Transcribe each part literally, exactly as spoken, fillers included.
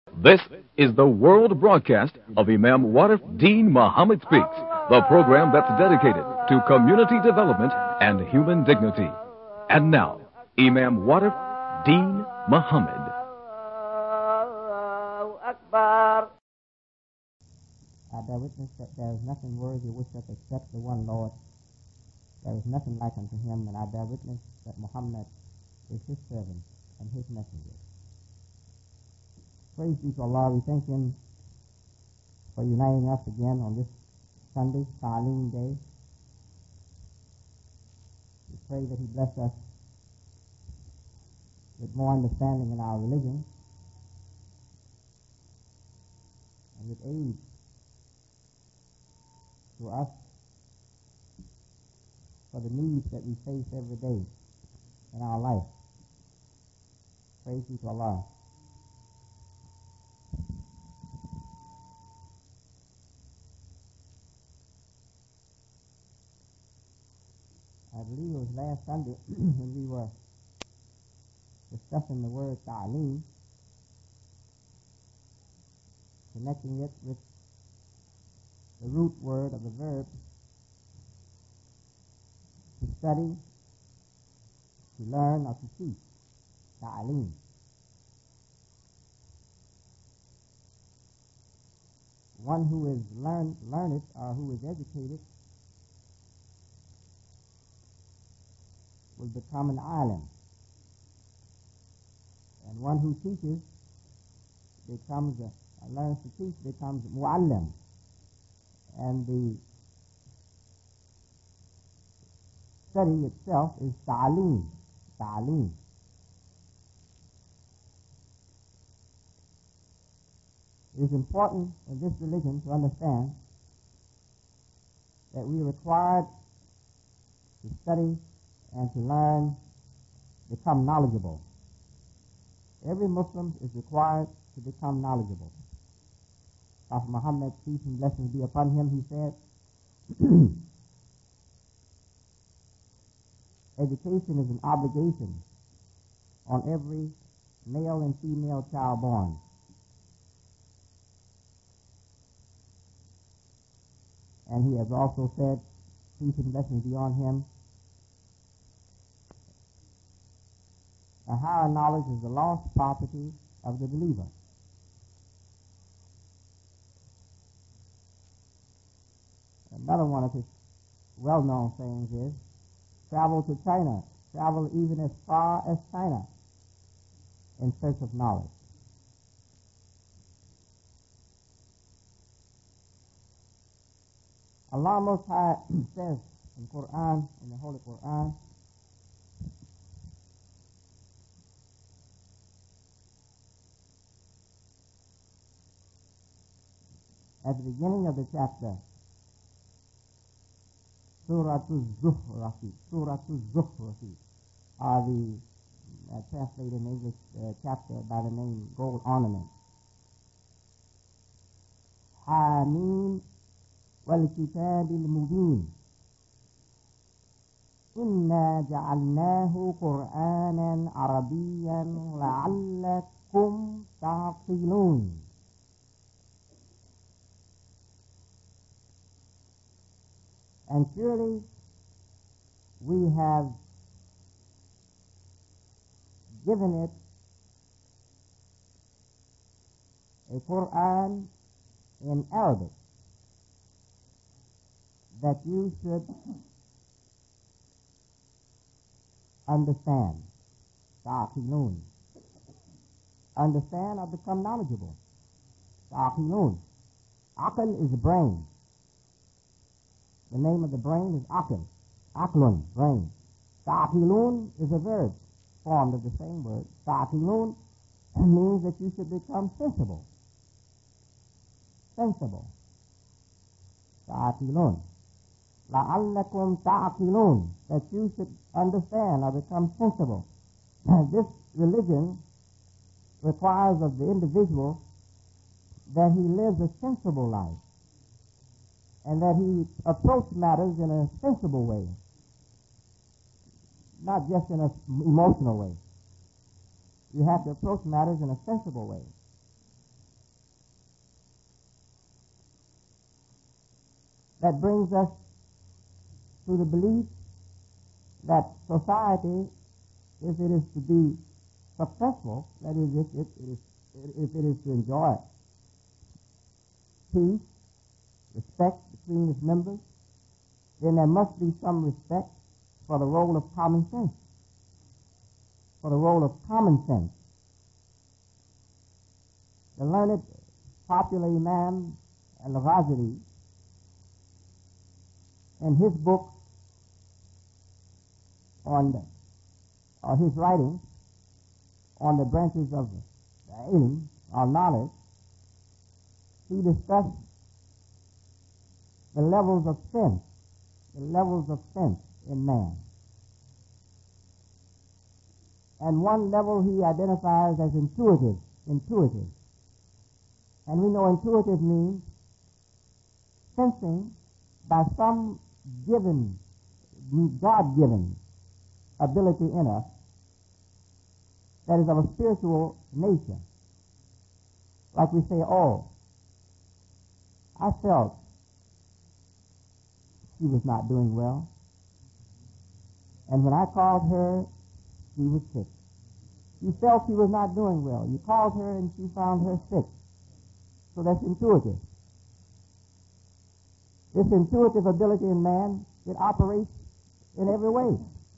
This is the world broadcast of Imam Warif Deen Muhammad Speaks, the program that's dedicated to community development and human dignity. And now, Imam Warif Deen Muhammad. I bear witness that there is nothing worthy of worship except the one Lord. There is nothing like unto him, and I bear witness that Muhammad is his servant and his messenger. Praise be to Allah. We thank him for uniting us again on this Sunday, Ta'aleem Day. We pray that he bless us with more understanding in our religion and with aid to us for the needs that we face every day in our life. Praise be to Allah. I believe it was last Sunday when we were discussing the word ta'aleem, connecting it with the root word of the verb to study, to learn, or to teach, ta'aleem. One who is learn, learned or who is educated will become an alim. And one who teaches becomes, a, learns to teach, becomes mu'allim. And the study itself is ta'aleem, ta'aleem. It is important in this religion to understand that we are required to study and to learn, become knowledgeable. Every Muslim is required to become knowledgeable. Prophet Muhammad, peace and blessings be upon him, he said, education is an obligation on every male and female child born. And he has also said, peace and blessings be on him, a higher knowledge is the lost property of the believer. Another one of his well-known sayings is, travel to China, travel even as far as China in search of knowledge. Allah Most High says in Quran, in the Holy Quran, at the beginning of the chapter, Surah Al-Zuhrafi, Surah Al-Zuhrafi, are the uh, translated in English uh, chapter by the name Gold Ornament. Hameen wal-kitab al-mubin. Inna ja'alnahu Qur'anan Arabiyan la'allakum ta'qilun. And surely we have given it a Quran in Arabic that you should understand. Ta'qilun. Understand or become knowledgeable. Ta'qilun. Aql is the brain. The name of the brain is Aql. Aqlun, brain. Ta'qilun is a verb formed of the same word. Ta'qilun means that you should become sensible. Sensible. Ta'qilun. La'allakum ta'qilun. That you should understand or become sensible. This religion requires of the individual that he lives a sensible life, and that he approach matters in a sensible way, not just in an emotional way. You have to approach matters in a sensible way. that brings us to the belief that society, if it is to be successful, that is, if it, it is, if it is to enjoy peace, respect between its members, then there must be some respect for the role of common sense, for the role of common sense. The learned popular Imam Al-Ghazali, in his book on the, or his writings on the branches of the ilm, or knowledge, he discussed the levels of sense, the levels of sense in man. And one level he identifies as intuitive, intuitive. And we know intuitive means sensing by some given, God-given ability in us that is of a spiritual nature. Like we say, oh, I felt she was not doing well. And when I called her, she was sick. You felt she was not doing well. You called her and she found her sick. So that's intuitive. This intuitive ability in man, it operates in every way.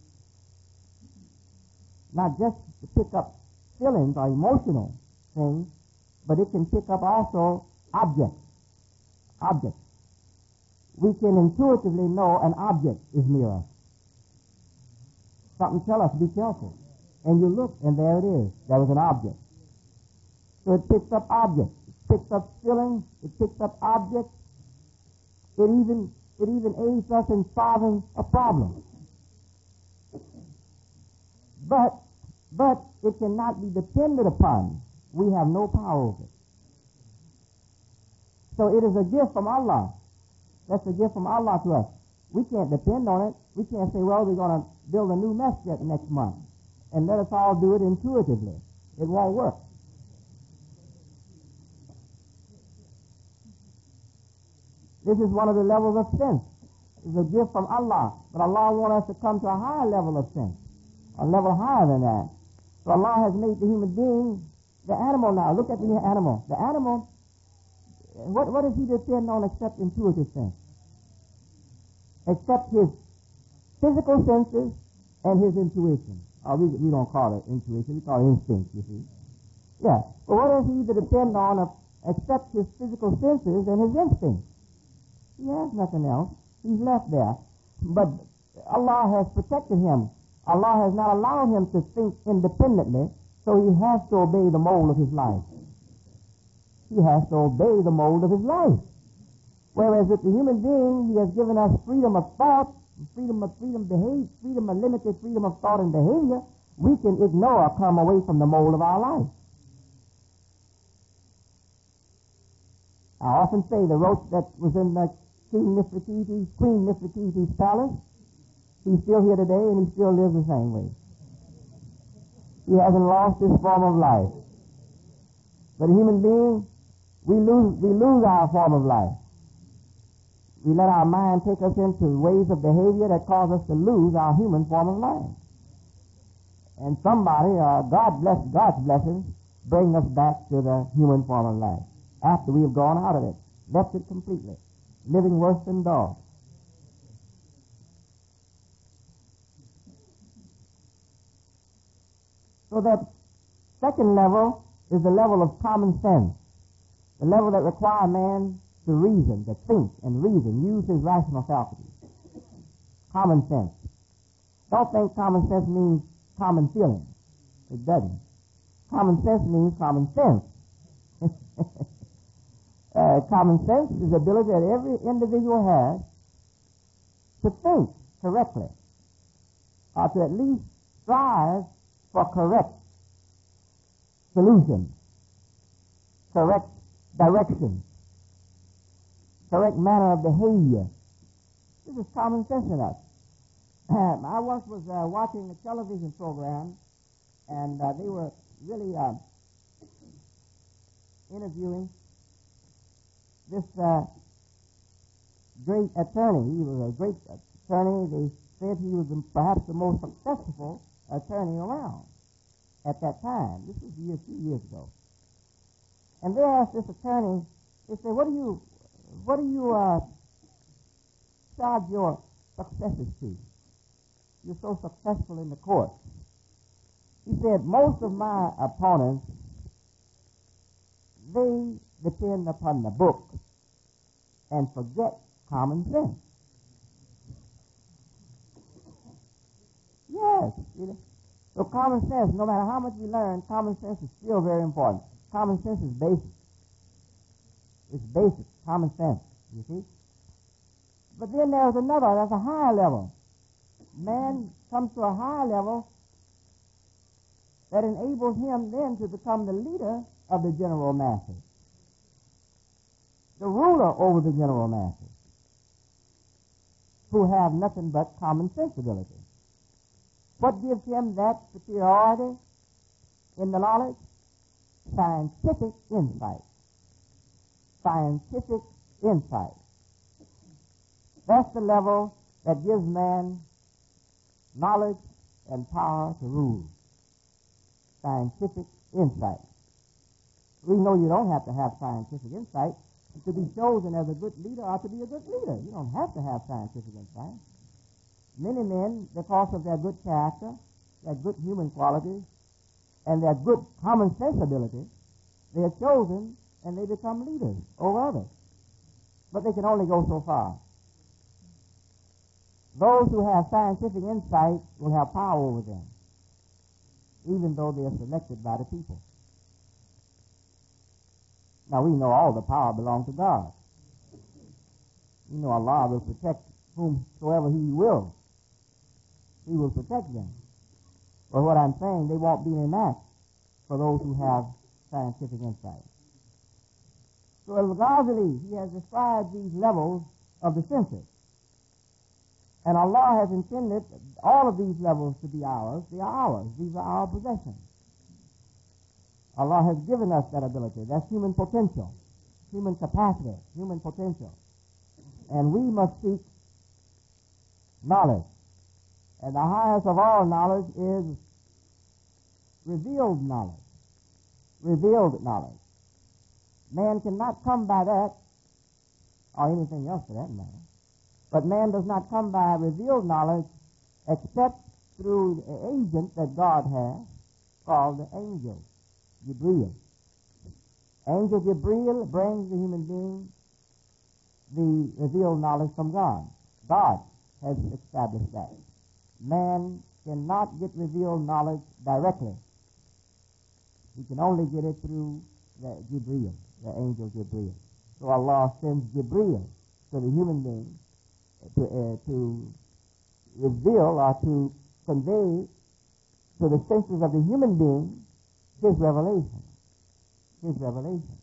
Not just to pick up feelings or emotional things, but it can pick up also objects. Objects. We can intuitively know an object is near us. Something tell us, be careful. And you look, and there it is. There was an object. So it picks up objects. It picks up feelings. It picks up objects. It even, it even aids us in solving a problem. But, but it cannot be depended upon. We have no power over it. So it is a gift from Allah. That's a gift from Allah to us. We can't depend on it. We can't say, well, we're going to build a new masjid next month, and let us all do it intuitively. It won't work. This is one of the levels of sense. It's a gift from Allah. But Allah wants us to come to a higher level of sense, a level higher than that. So Allah has made the human being the animal now. Look at the animal. The animal, what, what does he depend on except intuitive sense? Except his physical senses and his intuition. Oh, we, we don't call it intuition. We call it instinct, you see. Yeah. But what does he depend on of, except his physical senses and his instincts? He has nothing else. He's left there. But Allah has protected him. Allah has not allowed him to think independently, so he has to obey the mold of his life. He has to obey the mold of his life. Whereas with the human being, he has given us freedom of thought, freedom of freedom behavior, freedom of limited freedom of thought and behavior. We can ignore or come away from the mold of our life. I often say the roach that was in the King Nefertiti's, Queen Nefertiti's palace, he's still here today and he still lives the same way. He hasn't lost his form of life. But a human being, we lose, we lose our form of life. We let our mind take us into ways of behavior that cause us to lose our human form of life. And somebody, uh, God bless, God's blessings, bring us back to the human form of life after we have gone out of it, left it completely, living worse than dogs. So that second level is the level of common sense, the level that requires man to reason, to think and reason, use his rational faculties. Common sense. Don't think common sense means common feeling. It doesn't. Common sense means common sense. uh, common sense is the ability that every individual has to think correctly, or to at least strive for correct solutions, correct direction, correct manner of behavior. This is common sense in us. I once was uh, watching a television program, and uh, they were really uh, interviewing this uh, great attorney. He was a great attorney. They said he was perhaps the most successful attorney around at that time. This was a few years ago. And they asked this attorney, they said, what do you, what do you uh, charge your successes to? You're so successful in the court. He said, most of my opponents, they depend upon the book and forget common sense. Yes. You know? So common sense, no matter how much we learn, common sense is still very important. Common sense is basic. It's basic, common sense, you see. But then there's another, that's a higher level. Man comes to a higher level that enables him then to become the leader of the general masses, the ruler over the general masses, who have nothing but common sensibility. What gives him that superiority in the knowledge? Scientific insight. Scientific insight. That's the level that gives man knowledge and power to rule. Scientific insight. We know you don't have to have scientific insight to be chosen as a good leader or to be a good leader. You don't have to have scientific insight. Many men, because of their good character, their good human qualities, and their good common sense ability, they are chosen and they become leaders over others. But they can only go so far. Those who have scientific insight will have power over them, even though they are selected by the people. Now, we know all the power belongs to God. You know Allah will protect whomsoever He will. He will protect them. But what I'm saying, they won't be in match for those who have scientific insight. So Al-Ghazali, he has described these levels of the senses. And Allah has intended all of these levels to be ours. They are ours. These are our possessions. Allah has given us that ability. That's human potential, human capacity, human potential. And we must seek knowledge. And the highest of all knowledge is revealed knowledge. Revealed knowledge. Man cannot come by that, or anything else for that matter. But man does not come by revealed knowledge except through the agent that God has called the angel, Jibreel. Angel Jibreel brings the human being the revealed knowledge from God. God has established that. Man cannot get revealed knowledge directly. He can only get it through the Jibreel, the angel Jibreel. So Allah sends Jibreel to the human being to, uh, to reveal or to convey to the senses of the human being His revelation. His revelation.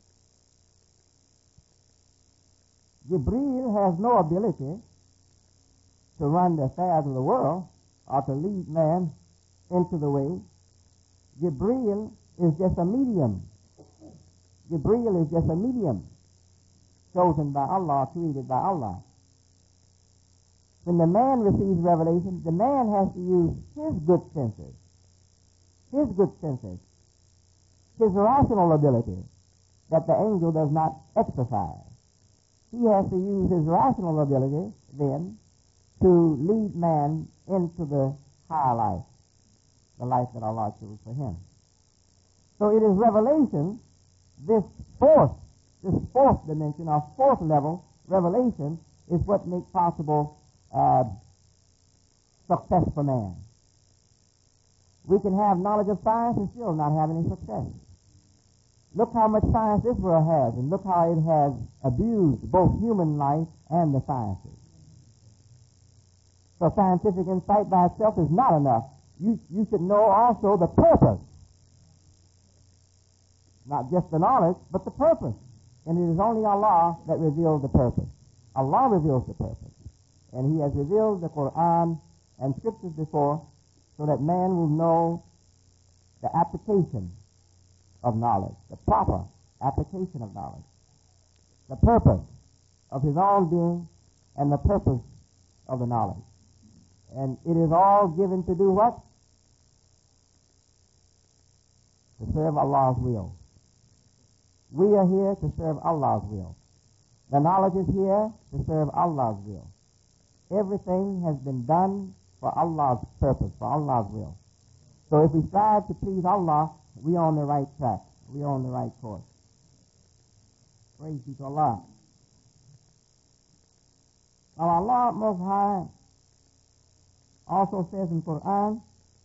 Jibreel has no ability to run the affairs of the world or to lead man into the way. Jibreel is just a medium. Jibreel is just a medium chosen by Allah, created by Allah. When the man receives revelation, the man has to use his good senses, his good senses, his rational ability that the angel does not exercise. He has to use his rational ability then to lead man into the higher life, the life that Allah chose for him. So it is revelation, this fourth, this fourth dimension, or fourth level, revelation, is what makes possible uh, success for man. We can have knowledge of science and still not have any success. Look how much science this world has, and look how it has abused both human life and the sciences. So scientific insight by itself is not enough. You, you should know also the purpose. Not just the knowledge, but the purpose. And it is only Allah that reveals the purpose. Allah reveals the purpose. And He has revealed the Quran and scriptures before so that man will know the application of knowledge, the proper application of knowledge, the purpose of his own being and the purpose of the knowledge. And it is all given to do what? To serve Allah's will. We are here to serve Allah's will. The knowledge is here to serve Allah's will. Everything has been done for Allah's purpose, for Allah's will. So if we strive to please Allah, we are on the right track. We are on the right course. Praise be to Allah. Now Allah Most High also says in Quran,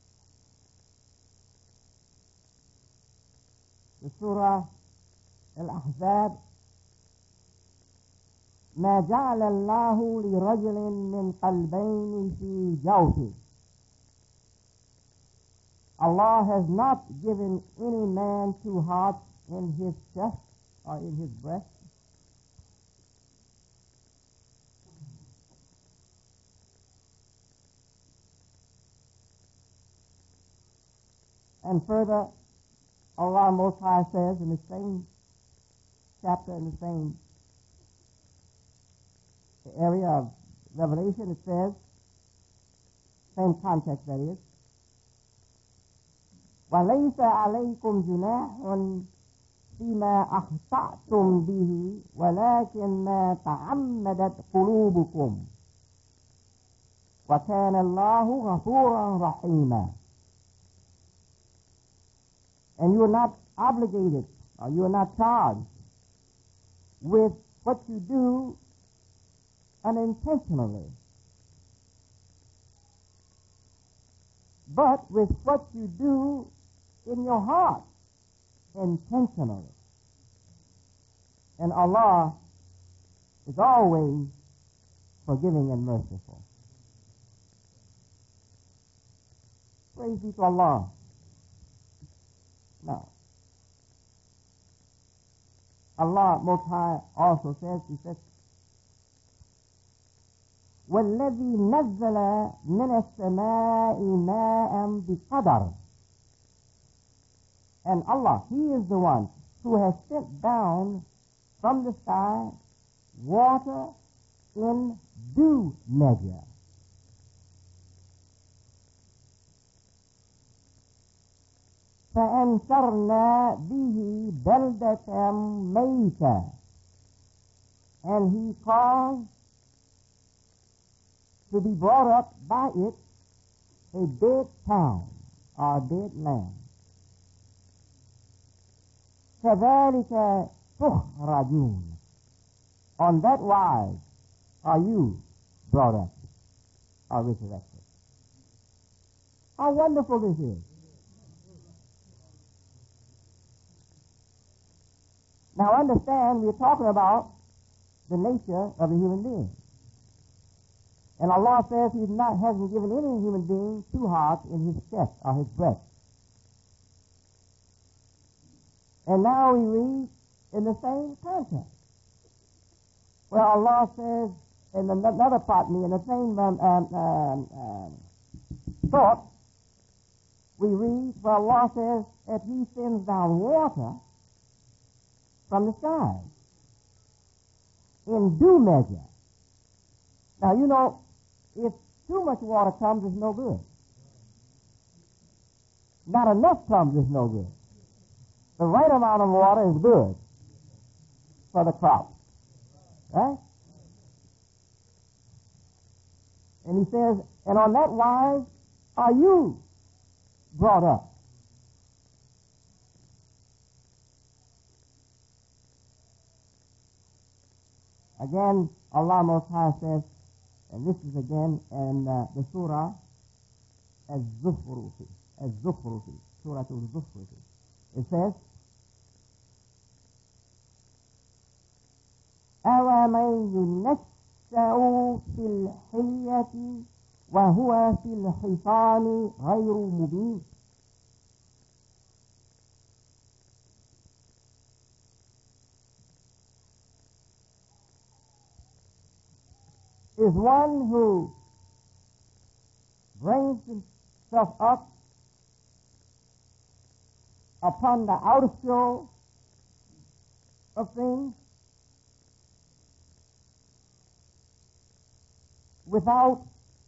the Surah Al-Ahzab, ما جعل الله لرجل من قلبين في جوفه. Allah has not given any man two hearts in his chest or in his breast. And further, Allah Most High says in the same chapter, in the same area of Revelation, it says, same context that is, وَلَيْسَ عَلَيْكُمْ جُنَاحٌ فِيمَا أَخْطَأْتُمْ بِهِ وَلَكِنْ مَا تَعَمَّدَتْ قُلُوبُكُمْ وَكَانَ اللَّهُ غَفُورًا رَحِيمًا. And you are not obligated, or you are not charged with what you do unintentionally, but with what you do in your heart intentionally. And Allah is always forgiving and merciful. Praise be to Allah. Now, Allah Most High also says, He says, وَالَّذِي نَزَّلَ مِنَ السَّمَاءِ مَاءً بِقَدَرٍ. And Allah, He is the one who has sent down from the sky water in due measure. فَأَنْشَرْنَا بِهِ بَلْدَةً مَيْتًا. And He caused to be brought up by it a dead town or a dead land. كَذَلِكَ تُخْرَجُونَ. On that wise are you brought up or resurrected. How wonderful this is. Now understand, we're talking about the nature of a human being. And Allah says He not, hasn't given any human being two hearts in his chest or his breast. And now we read in the same context, where Allah says, in another part, in the same um, um, um, um, thought, we read where Allah says that He sends down water from the sky in due measure. Now, you know, if too much water comes, it's no good. Not enough comes, it's no good. The right amount of water is good for the crop. Right? And He says, and on that wise are you brought up. Again, Allah Most High says, and this is again in uh, the Surah Az-Zukhrufi, Az-Zukhrufi, Surah Az-Zukhrufi. It says, أَوَمَنْ يُنَشَّأُ فِي الْحِلْيَةِ وَهُوَ فِي الْحِصَانِ غَيْرُ مُبِينٍ. Is one who brings himself up upon the outer show of things, without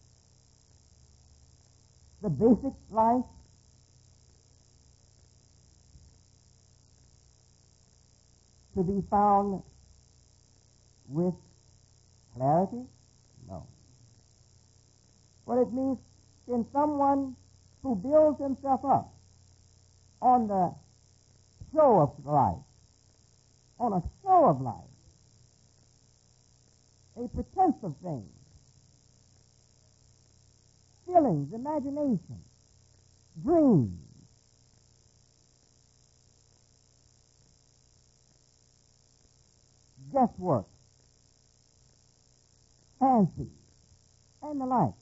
the basic life? To be found with clarity? No. What it means, can someone who builds himself up on the show of life, on a show of life, a pretense of things, feelings, imagination, dreams, guesswork, fancy, and the like.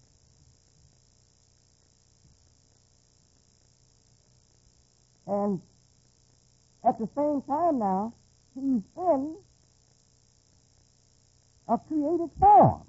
And at the same time now, he's in a created form.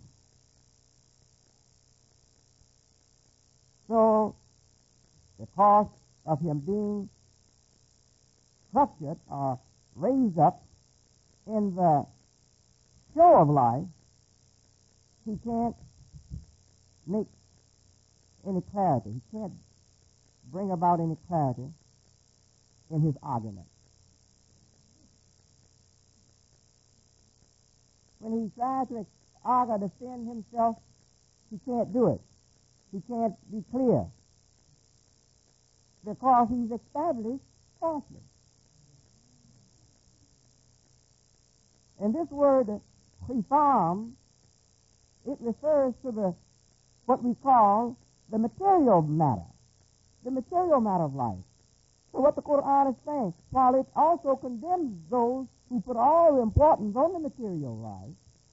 So, because of him being structured or raised up in the show of life, he can't make any clarity. He can't bring about any clarity in his argument. When he tries to argue, defend himself, he can't do it. He can't be clear because he's established falsely. And this word, reform, it refers to the what we call the material matter, the material matter of life. So what the Quran is saying, while it also condemns those who put all the importance on the material life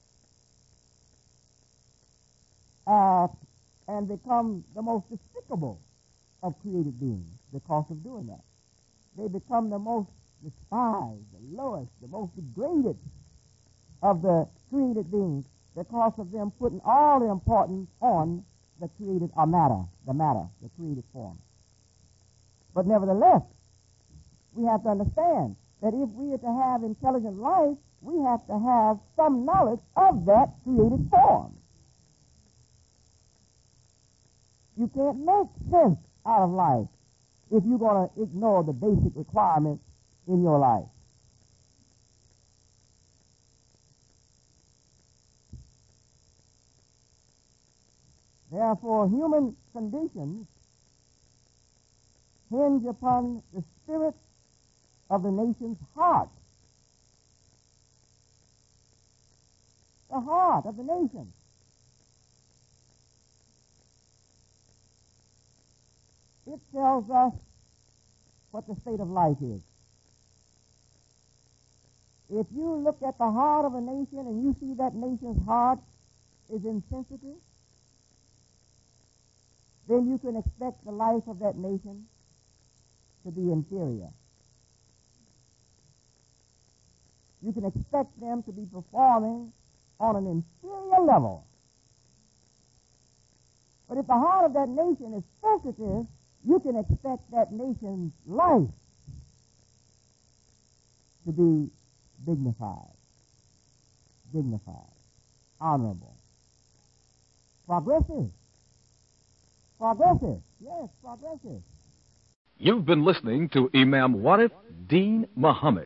uh, and become the most despicable of created beings because of doing that. They become the most despised, the lowest, the most degraded of the created beings because of them putting all the importance on the created or matter, the matter, the created form. But nevertheless, we have to understand that if we are to have intelligent life, we have to have some knowledge of that created form. You can't make sense out of life if you're going to ignore the basic requirements in your life. Therefore, human conditions hinge upon the spirit of the nation's heart. The heart of the nation. It tells us what the state of life is. If you look at the heart of a nation and you see that nation's heart is insensitive, then you can expect the life of that nation to be inferior. You can expect them to be performing on an inferior level. But if the heart of that nation is sensitive, you can expect that nation's life to be dignified, dignified, honorable, progressive. Progressive. Yes, progressive. You've been listening to Imam Warif Deen Muhammad.